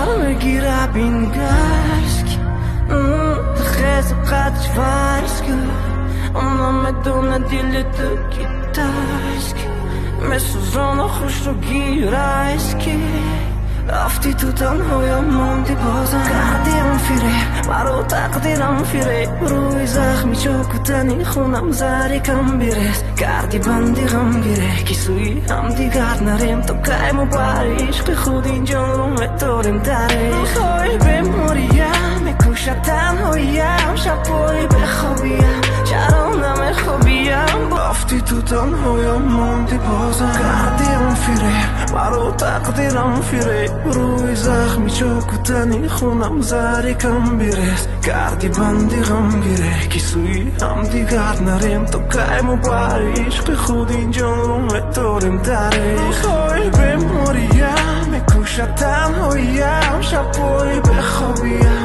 میگیره بین گشک خیز قدش فرسک اونا میدونه دیل تو کی تشک میسوزونه خوش رو گیرشکی رفتی تو تنهایم موندی بازم کردیم فیره مرا تقدیرم فیره روی زخمی چاکوتنی خونم زری کم بیرس کردی بندی غم گیره کی سوی هم دیگر نریم تو کهیم و بر عشق خود اینجا رو میتاریم تاریخ خواهی بموریم میکوشد تنهایم شبایی بخوابیم چرا نمیخوابیم رفتی تو تنهایم موندی بازم کردیم فیره مرا تقدیرم فیره روی زخمی چاکوتنی خونم زری کم بیرس کردی بندی غم گیره کی سوی هم دیگر نریم تو کهیم و بر عشق خود اینجا رو میتاریم تاریخ خواهی بموریم میکوشد تنهایم شبایی بخوابیم